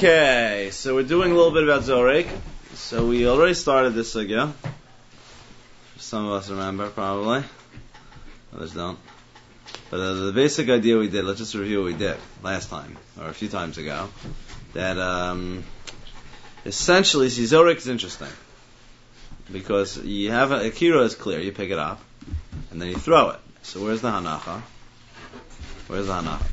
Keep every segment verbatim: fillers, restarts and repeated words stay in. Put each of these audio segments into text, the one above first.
Okay, so we're doing a little bit about Zorek. So we already started this again. Some of us remember, probably. Others don't. But uh, the basic idea we did, let's just review what we did last time, or a few times ago. That um, essentially, see, Zorek is interesting. Because you have a, Akira is clear, you pick it up, and then you throw it. So where's the Hanacha? Where's the Hanacha?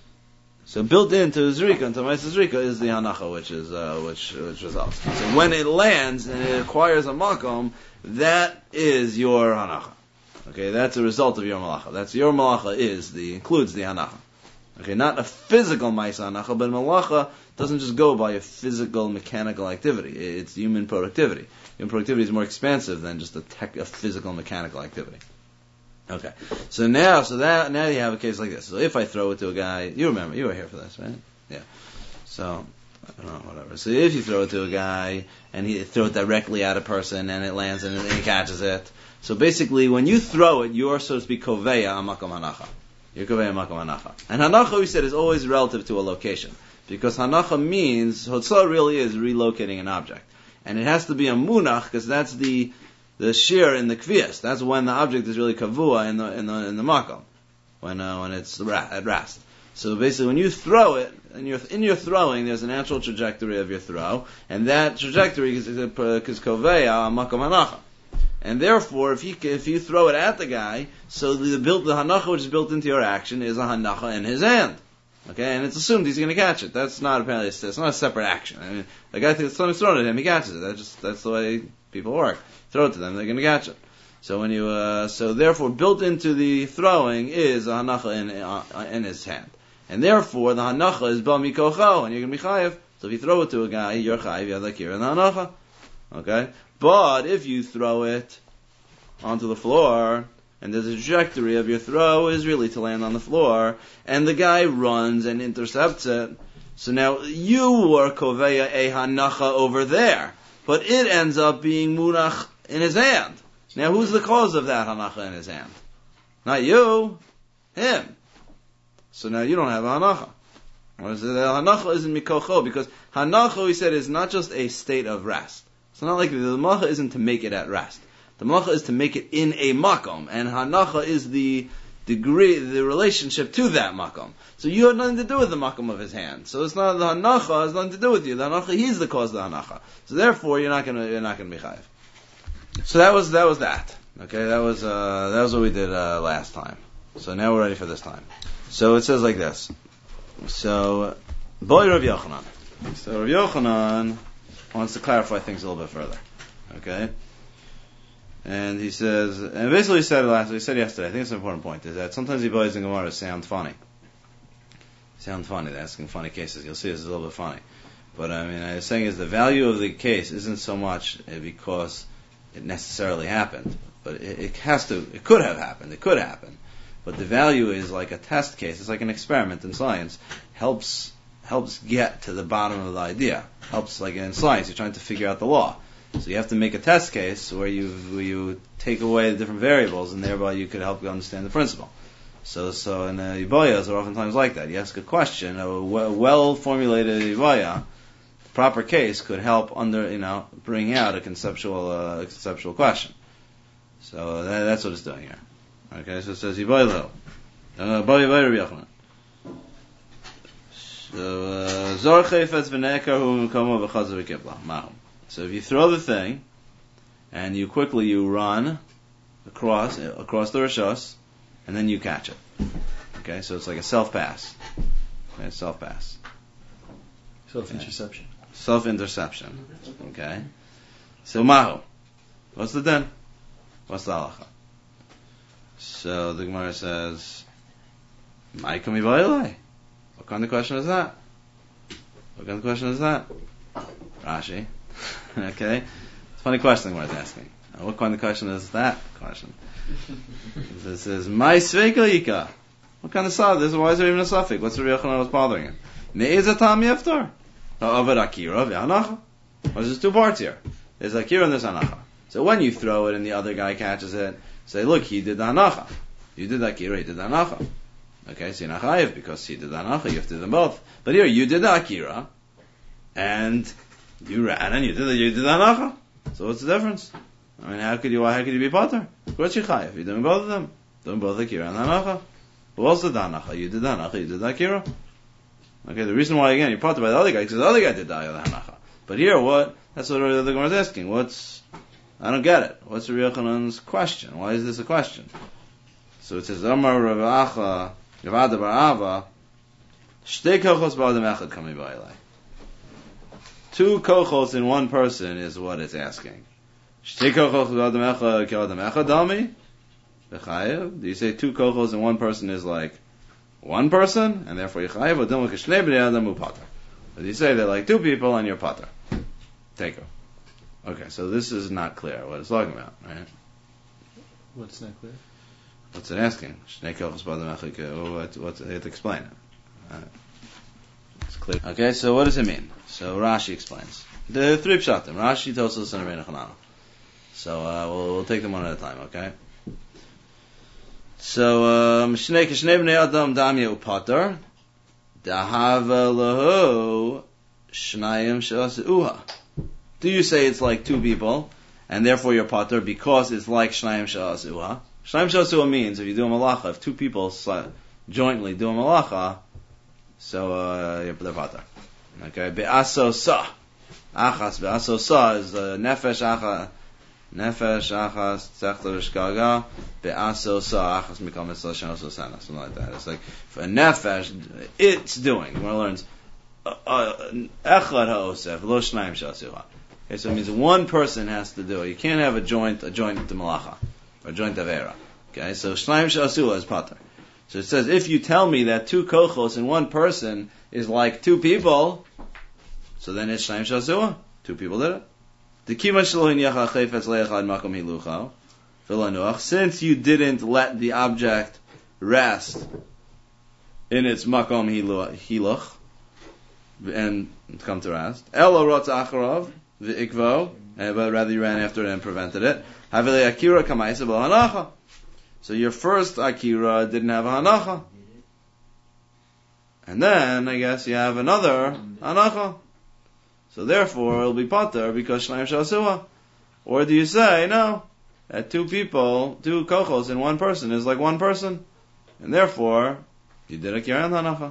So built into Zrika, into Maisa Zrika, is the Hanacha, which is uh, which which results. So when it lands and it acquires a makom, that is your Hanacha. Okay, that's a result of your malacha. That's your malacha is the includes the Hanacha. Okay, not a physical Maisa Hanacha, but malacha doesn't just go by a physical mechanical activity. It's human productivity. Human productivity is more expansive than just a tech, a physical mechanical activity. Okay, so now, so that now you have a case like this. So if I throw it to a guy, you remember, you were here for this, right? Yeah. So I don't know, whatever. So if you throw it to a guy and he throw it directly at a person and it lands and he catches it, so basically when you throw it, you're so to speak koveya amakom hanacha. You're koveya amakom hanacha. And hanacha we said is always relative to a location because hanacha means hotzah really is relocating an object, and it has to be a munach because that's the the shear in the kvias. That's when the object is really kavua in the in the in the makom, when uh, when it's at rest. So basically, when you throw it, and you're in your throwing, there's a natural trajectory of your throw, and that trajectory is koveya makom hanacha. And therefore, if you if you throw it at the guy, so the built the hanacha which is built into your action is a hanacha in his hand. Okay, and it's assumed he's going to catch it. That's not apparently it's not a separate action. I mean, the guy thinks something's thrown at him, he catches it. That's just that's the way people work. Throw it to them, they're going to catch it. So when you, uh, so therefore, built into the throwing is a hanacha in uh, in his hand, and therefore the hanacha is ba mikocho, and you're going to be chayiv. So if you throw it to a guy, you're chayiv. You have the kira and the hanacha. Okay, but if you throw it onto the floor, and the trajectory of your throw is really to land on the floor, and the guy runs and intercepts it, so now you are koveya a hanacha over there, but it ends up being munach in his hand. Now who's the cause of that hanacha in his hand? Not you, him. So now you don't have a hanacha. The hanacha isn't mikocho, because hanacha, we said, is not just a state of rest. It's not like the malacha isn't to make it at rest. The malacha is to make it in a makom, and hanacha is the degree, the relationship to that makom. So you have nothing to do with the makom of his hand. So it's not the hanacha has nothing to do with you. The hanacha, he's the cause of the hanacha. So therefore, you're not gonna you're not gonna be chayiv. So that was that was that. Okay, that was uh, that was what we did uh, last time. So now we're ready for this time. So it says like this. So boy Rav Yochanan. So Rav Yochanan wants to clarify things a little bit further. Okay. And he says, and basically he said it last, he said yesterday, I think it's an important point, is that sometimes the boys in Gemara sound funny. Sound funny, they're asking funny cases. You'll see it's a little bit funny. But I mean, I was saying is the value of the case isn't so much because it necessarily happened, but it, it has to, it could have happened, it could happen. But the value is like a test case, it's like an experiment in science, helps, helps get to the bottom of the idea. Helps, like in science, you're trying to figure out the law. So you have to make a test case where you where you take away the different variables, and thereby you could help you understand the principle. So so in uh, Yiboyas are oftentimes like that. You ask a question, a well formulated Yiboya, the proper case could help under you know bring out a conceptual uh, a conceptual question. So that, that's what it's doing here. Okay, so it says Yiboya Yiboya So Zor Chayfetz v'Nekar hu Mekamo v'Chazer v'Kibla Mahum. So if you throw the thing, and you quickly you run across across the rishos, and then you catch it. Okay, so it's like a self pass. Okay, self pass. Self interception. Okay. Self interception. Okay. So mahu. What's the din? What's the halacha? So the Gemara says, "Mai kami v'ayilai." What kind of question is that? What kind of question is that? Rashi. Okay, it's a funny question the Gemara is asking. Uh, what kind of question is that question? This is my sveika yika. What kind of saf? This is why is there even a suffix? What's the Rav Yochanan was bothering him? Ne'izatam yeftar. Avad akira v'hanacha. There's two parts here. There's akira and there's hanacha. So when you throw it and the other guy catches it, say, look, he did the hanacha. You did akira, he did the hanacha. Okay, so you're not chayiv because he did the hanacha. You have to do them both. But here you did the akira. and you ran and you did the, you did the hanacha. So what's the difference? I mean, how could you, why, how could you be pater? Of course you chayav. You're doing both of them. Doing both the akira and the hanacha. Who else did the hanacha? You did the hanacha, you did the akira. Okay, the reason why, again, you're pater by the other guy, because the other guy did the hanacha. But here, what? That's what the Gemara is asking. What's, I don't get it. What's the Rabbi Yochanan's question? Why is this a question? So it says, Amar Rav Acha, Rav Ada bar Ava, Shtei kochos ba'adam echad kami ba'ilai. Two kochos in one person is what it's asking. Shtei kochos ba'adam echad k'adam echad dami? B'chayev? Do you say two kochos in one person is like one person, and therefore you chayev, or dama k'shnei b'nei adam u'pater? Or do you say they're like two people and you're pater? Take her. Okay, so this is not clear what it's talking about, right? What's not clear? What's it asking? Shnei kochos ba'adam echad, what, what's it to explain it? Right. It's clear. Okay, so what does it mean? So Rashi explains. The three pshatim. Rashi, Tosfos, and Rabbeinu Chananel. So uh, we'll, we'll take them one at a time, okay? So, Shnei Kishnei Bnei Adam Damya Upater Dahava Lahu Shnayim Shasuha. Do you say it's like two people, and therefore you're pater because it's like Shnayim Shasuha? Shnayim Shasuha means if you do a malacha, if two people jointly do a malacha, so uh, you're the pater. Okay, be'aso sa, achas be'aso sa is the nefesh achas, nefesh achas tzechta v'shkaga, be'aso sa achas mikam etzla shenoso sana, something like that. It's like for a nefesh, it's doing. One learns echad ha'osef lo shnayim shasuha. Okay, so it means one person has to do it. You can't have a joint, a joint malacha, or a joint avera. Okay, so shnayim shasuha is pater. So it says, if you tell me that two kochos in one person is like two people, so then it's shnayim shasuah. Two people did it. The kima shelo hinyach ha'chayfetz le'echad makom hiluchao v'lanuach. Since you didn't let the object rest in its makom hiluch and come to rest, elo rotz acharav v'ikvo, but rather you ran after it and prevented it. Havilei akira kamaisa b'hanacha. So your first akira didn't have a hanacha. And then, I guess, you have another hanacha. So therefore, it'll be pater because shnayim shasuah. Or do you say, no, that two people, two kochos in one person is like one person. And therefore, you did akira and hanacha.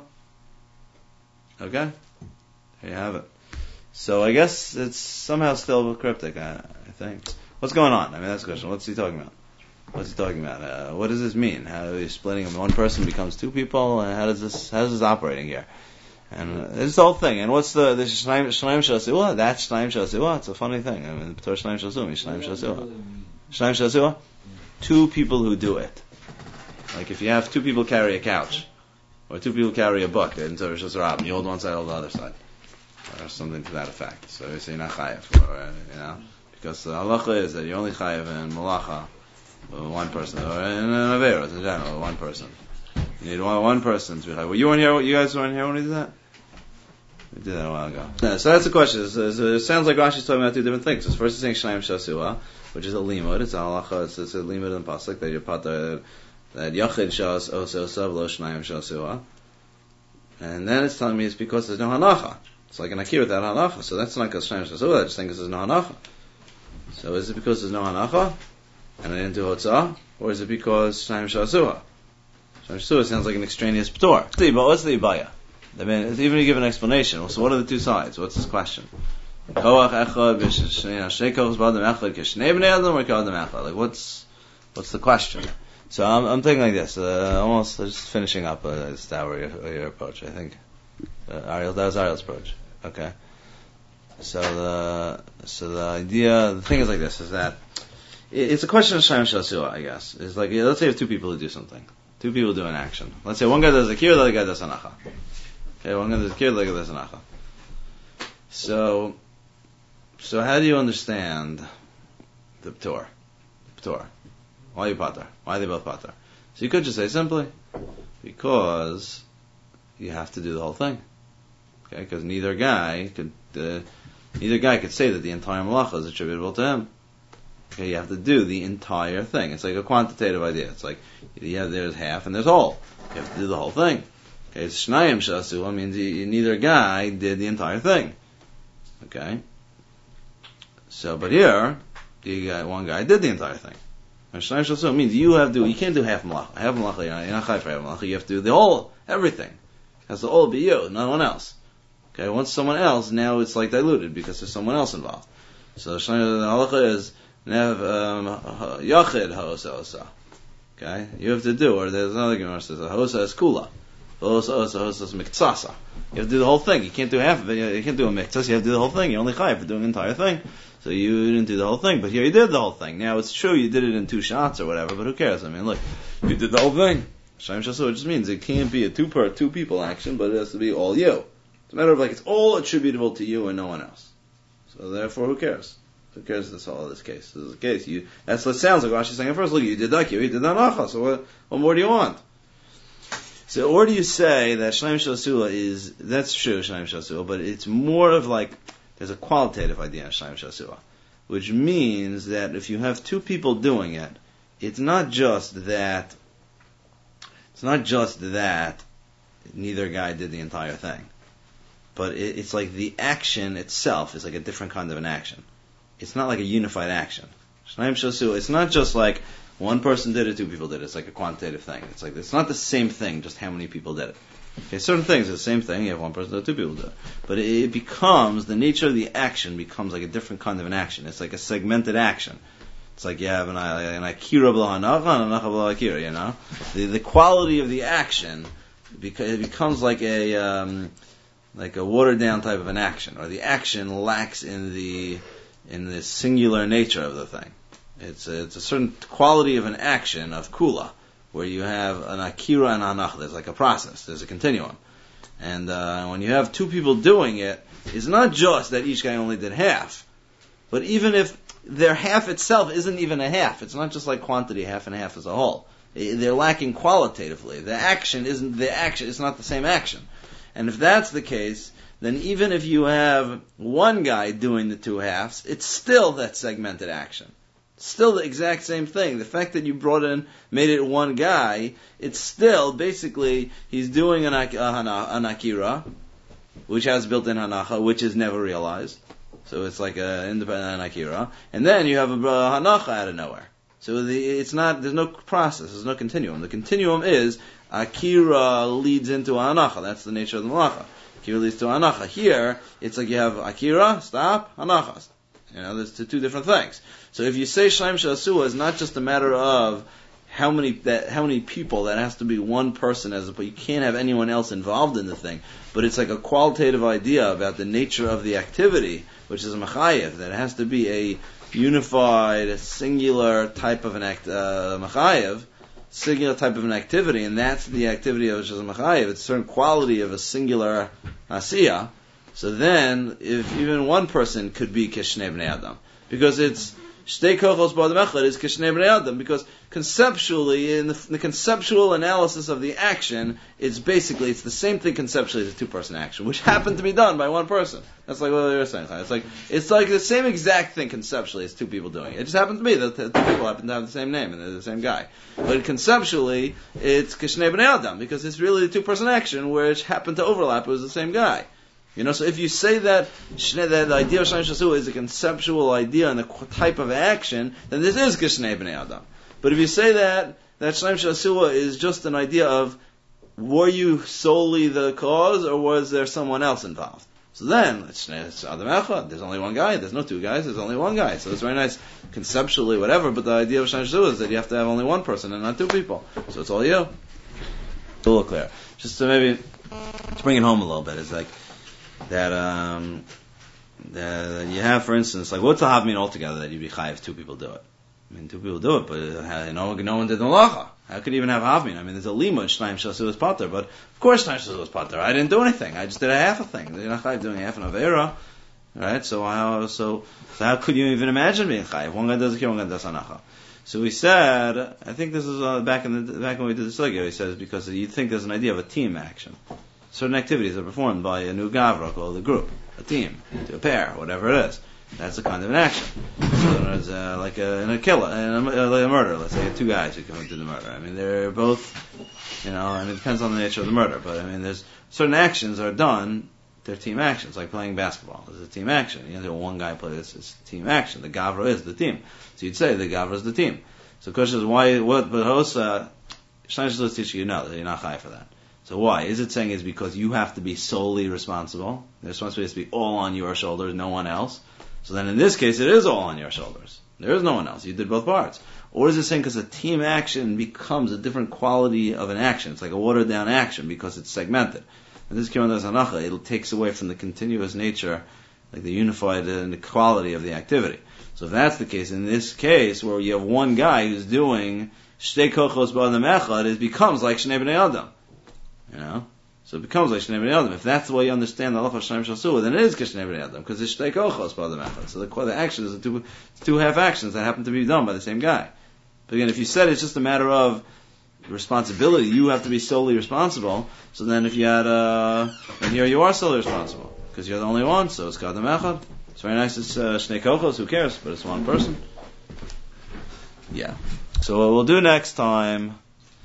Okay? There you have it. So I guess it's somehow still cryptic, I, I think. What's going on? I mean, that's the question. What's he talking about? What's he talking about? Uh, what does this mean? How are you splitting them? One person becomes two people, and how does this? How is this operating here? And uh, this whole thing. And what's the this shnaim shnaim shasuah? That's shnaim shasuah. It's a funny thing. I mean, Torah shnaim shasuah means shnaim shasuah. Shnaim shasuah. Two people who do it. Like if you have two people carry a couch, or two people carry a book, in Torah shasuah, you hold one side, hold the other side, or something to that effect. So you say you're not chayav, or, you know, because the halacha is that you're only chayav in malacha. One person, or in an averos in general, one person. You need one, one person to be like, well, you weren't here, you guys weren't here when we did that? We did that a while ago. Yeah, so that's the question. It, it sounds like Rashi's talking about two different things. So first he's saying Shnayim Shasuah, which is a limud, it's a halacha, it's, it's a limud in Pasuk, that you're pater, that Yachid Shas Osa Lo Shnayim Shasuah. And then it's telling me it's because there's no hanacha. It's like an akir without hanacha. So that's not because Shnayim Shasuah, I just think there's no hanacha. So is it because there's no hanacha? And I didn't do hotzah, or is it because Shnayim Shasuah? Shnayim Shasuah sounds like an extraneous p'tor. But what's the ibaya? I mean, it's even to give an explanation. So what are the two sides? What's this question? Koach echad shnei kochos b'adam echad kishnei bnei adam or k'adam echad? Like what's what's the question? So I'm I'm thinking like this. Uh, almost just finishing up. Uh, it's that your, your approach, I think. Uh, Ariel, that was Ariel's approach. Okay. So the so the idea, the thing is like this: is that it's a question of Shnayim Shasuah, I guess. It's like, let's say you have two people who do something. Two people do an action. Let's say one guy does a kir, the other guy does hanacha. Okay, one guy does a kir, the other guy does hanacha. So, so how do you understand the p'tor? The p'tor. Why are you pater? Why are they both pater? So you could just say simply, because you have to do the whole thing. Okay, because neither guy could, uh, neither guy could say that the entire malacha is attributable to him. Okay, you have to do the entire thing. It's like a quantitative idea. It's like, yeah, there's half and there's whole. You have to do the whole thing. Okay, it's Shnayim Shasuah means he, neither guy did the entire thing. Okay? So, but here, the guy, one guy did the entire thing. Shnaim Shel Suah means you have to, you can't do half malacha. Half malacha, you're not chayav for half malacha. You have to do the whole, everything. It has to all be you, no one else. Okay, once someone else, now it's like diluted because there's someone else involved. So Shnaim, the halacha is, nev, um, yachid ha'osa osa. Okay, you have to do, or there's another Gemara that says, ha'osa is kula. Ha'osa osa, ha'osa is miktsasa. You have to do the whole thing. You can't do half of it. You can't do a miktsas. You have to do the whole thing. You're only chayav for doing the entire thing. So you didn't do the whole thing, but here you did the whole thing. Now it's true you did it in two shots or whatever, but who cares? I mean, look, you did the whole thing. Shnaim Shel Suah just means it can't be a two per two people action, but it has to be all you. It's a matter of like it's all attributable to you and no one else. So therefore, who cares? Who cares this all this case? This is the case. You that's what sounds like Rashi's saying. First, look, you did Dakir, you did Anacha. So what, what more do you want? So, or do you say that Shnaim Shel Suah is that's true, Shnaim Shel Suah, but it's more of like there's a qualitative idea in Shnaim Shel Suah, which means that if you have two people doing it, it's not just that. It's not just that neither guy did the entire thing, but it, it's like the action itself is like a different kind of an action. It's not like a unified action. Shnaim Shel Suah, it's not just like one person did it, two people did it. It's like a quantitative thing. It's like it's not the same thing, just how many people did it. Okay, certain things are the same thing. You have one person do it, two people do it. But it becomes, the nature of the action becomes like a different kind of an action. It's like a segmented action. It's like you have an, an akira b'la hanacha and an hanacha b'la akira, you know? The, the quality of the action, it becomes like a, um, like a watered down type of an action, or the action lacks in the, in the singular nature of the thing. It's a, it's a certain quality of an action, of kula, where you have an akira and hanacha. There's like a process. There's a continuum. And uh, when you have two people doing it, it's not just that each guy only did half. But even if their half itself isn't even a half, it's not just like quantity, half and half as a whole. They're lacking qualitatively. The action isn't the action. It's not the same action. And if that's the case, then even if you have one guy doing the two halves, it's still that segmented action. Still the exact same thing. The fact that you brought in, made it one guy, it's still, basically, he's doing an, an akira, which has built-in hanacha, which is never realized. So it's like an independent akira. And then you have a hanacha out of nowhere. So the, it's not, there's no process, there's no continuum. The continuum is, akira leads into hanacha. That's the nature of the malacha. Akira leads to hanacha. Here, it's like you have akira, stop, hanacha. You know, there's two different things. So if you say Shnaim Shel Suah is not just a matter of how many that how many people, that has to be one person, as a, but you can't have anyone else involved in the thing. But it's like a qualitative idea about the nature of the activity, which is a mechayev, that it has to be a unified, singular type of an act, uh, mechayev, singular type of an activity, and that's the activity of which is a mechayev. It's a certain quality of a singular asiyah. So then, if even one person could be kishnei bnei adam, because it's shtei kochos b'adam echad is kishnei bnei adam, because conceptually, in the, in the conceptual analysis of the action, it's basically it's the same thing conceptually as a two-person action, which happened to be done by one person. That's like what you're saying. It's like it's like the same exact thing conceptually as two people doing it. It just happens to be that the two people happen to have the same name and they're the same guy. But conceptually, it's kishnei bnei adam, because it's really a two-person action which happened to overlap. It was the same guy. You know, so if you say that, that the idea of Shnaim Shel Suah is a conceptual idea and a type of action, then this is Kishnei Bnei Adam. But if you say that, that Shnaim Shel Suah is just an idea of, were you solely the cause, or was there someone else involved? So then, it's, it's Adam Echad, there's only one guy, there's no two guys, there's only one guy. So it's very nice, conceptually, whatever, but the idea of Shnaim Shel Suah is that you have to have only one person and not two people. So it's all you. It's a little clear. Just to maybe, to bring it home a little bit, it's like, that um that you have, for instance, like what's the hav mean altogether that you be chayiv if two people do it? I mean, two people do it, but uh, you know, no one did the malacha. How could you even have hav mean? I mean, there's a lima in Shnaim Shel Suah is pater, but of course Shnaim Shel Suah is pater. I didn't do anything. I just did a half a thing. You're not chayiv doing half an avera, right? So how so, so how could you even imagine being chayiv? One guy does a kir, one guy does anacha. So we said, I think this is uh, back in the back when we did the sugya. He says because you think there's an idea of a team action. Certain activities are performed by a new gavra called a group, a team, a pair, whatever it is. That's a kind of an action. So there's uh, like a, in a killer, in a, like a murder. Let's say two guys who come do the murder. I mean, they're both, you know, and it depends on the nature of the murder. But I mean, there's certain actions are done they're team actions, like playing basketball. It's a team action. You know, one guy plays this, it's team action. The Gavra is the team. So you'd say the Gavra is the team. So the question is, why, what, but Hosa, Shnei Shlosh teach you know that you're not high for that. So why? Is it saying it's because you have to be solely responsible? The responsibility has to be all on your shoulders, no one else. So then in this case, it is all on your shoulders. There is no one else. You did both parts. Or is it saying because a team action becomes a different quality of an action? It's like a watered down action because it's segmented. And this Kiran Hanacha, it takes away from the continuous nature, like the unified and the quality of the activity. So if that's the case, in this case, where you have one guy who's doing Shtei Kochos B'Adam Echad, it becomes like Shnei B'nei Adam. You know? So it becomes like Shnei B'nei Adam. If that's the way you understand the Halacha of Shnei Shasua, then it is Shnei B'nei Adam, because it's Shtei Kochos B'Adam Echad. So the, the action is two, two half actions that happen to be done by the same guy. But again, if you said it's just a matter of responsibility, you have to be solely responsible, so then if you had, uh, and here you are solely responsible, because you're the only one, so it's Kadam Echad. It's very nice, it's uh, Shnei Kochos, who cares, but it's one person. Yeah. So what we'll do next time,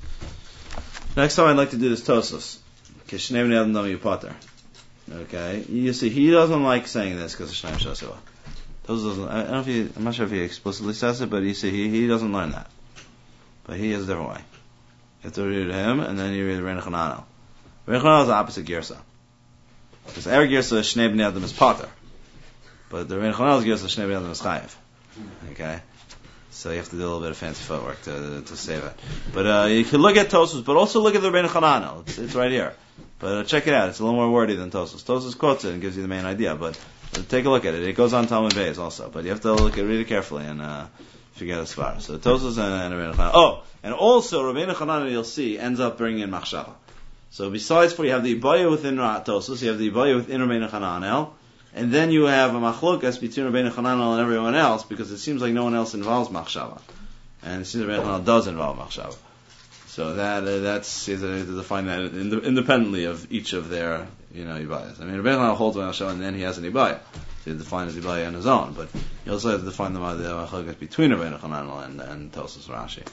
next time I'd like to do this Tosfos. Kishnei B'nei Adam Dami Yupater. Okay? You see, he doesn't like saying this because of Shnei Shasua. Tosfos doesn't, I don't know if he, I'm not sure if he explicitly says it, but you see, he, he doesn't learn that. But he has a different way. You have to read him, and then you read Rein Chananel. Rein Chananel is the opposite Girsa. Because our Girsa is Shnei B'nei Adam is Pater. But the Rein Chananel's Girsa is Shnei B'nei Adam is Chayev. Okay? So you have to do a little bit of fancy footwork to to save it. But uh, you can look at Tosfos, but also look at the Rein Chananel. It's, it's right here. But uh, check it out. It's a little more wordy than Tosfos. Tosfos quotes it and gives you the main idea. But, but take a look at it. It goes on Talmud Beis also. But you have to look at read it carefully and uh, figure out as far. So Tosfos and, and Rein Chananel. Oh! And also, Rabbeinu Chananel, you'll see, ends up bringing in Machshava. So besides for, you have the Ibaya within Tosfos, you have the Ibaya within Rabbeinu Chananel, and then you have a Machlokas between Rabbeinu Chananel and everyone else, because it seems like no one else involves Machshava. And it seems Rabbeinu Chananel does involve Machshava. So that, uh, that's, you have to define that independently of each of their, you know, Ibayas. I mean, Rabbeinu Chananel holds Machshava, and then he has an Ibaya. So you define his Ibaya on his own, but you also have to define the Machlokas between Rabbeinu Chananel and, and Tosfos Rashi.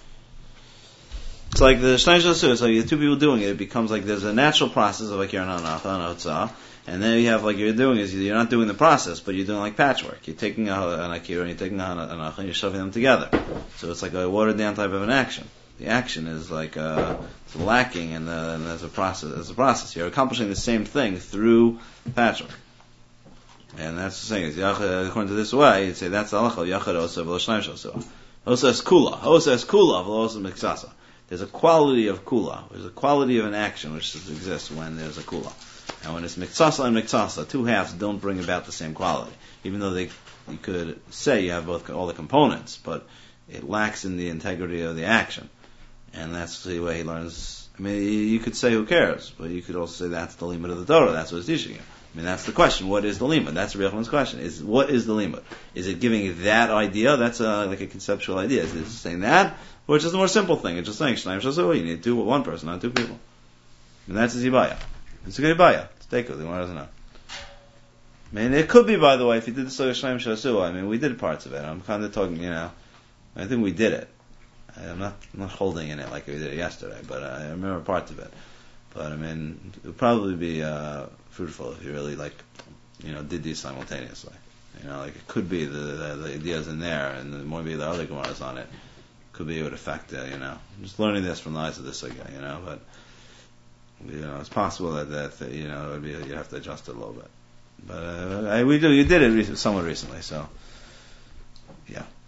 It's like the Shnei Shasua, it's like the two people doing it, it becomes like there's a natural process of like you're an Anacha, an Otzah, and then you have like you're doing is you're not doing the process, but you're doing like patchwork. You're taking a, an Akira and you're taking an Anacha and you're shoving them together. So it's like a watered down type of an action. The action is like uh, it's lacking, and, uh, and there's a process. There's a process. You're accomplishing the same thing through patchwork. And that's the thing. Is according to this way, you'd say that's the Halacha Yachad Osa V'lo Shnei Shasua. Osa is Kula. Osa is Kula V'lo Osa Miksasa. There's a quality of kula. There's a quality of an action which exists when there's a kula. And when it's miksasa and miksasa, two halves don't bring about the same quality. Even though they, you could say you have both all the components, but it lacks in the integrity of the action. And that's the way he learns. I mean, you could say who cares, but you could also say that's the limit of the Torah. That's what it's teaching you. I mean, that's the question. What is the limit? That's Reb Yohanan's question. Is what is the limit? Is it giving that idea? That's a, like a conceptual idea. Is it saying that? Or it's just a more simple thing. It's just saying, Shnei Shasua, you need two, one person, not two people. And that's his Ibaya. It's a good Ibaya. It's Teiko, the Gemara doesn't know. I mean, it could be, by the way, if you did the Sugya Shnei Shasua, I mean, we did parts of it. I'm kind of talking, you know, I think we did it. I'm not, I'm not holding in it like we did it yesterday, but uh, I remember parts of it. But I mean, it would probably be uh, fruitful if you really, like, you know, did these simultaneously. You know, like, it could be the, the, the ideas in there, and then maybe the other Gemaras on it. Could be it would affect it, you know. I'm just learning this from the eyes of this guy, you know, but, you know, it's possible that, that, that you know, it would be, you have to adjust it a little bit. But, uh, I, we do, you did it re- somewhat recently, so, yeah.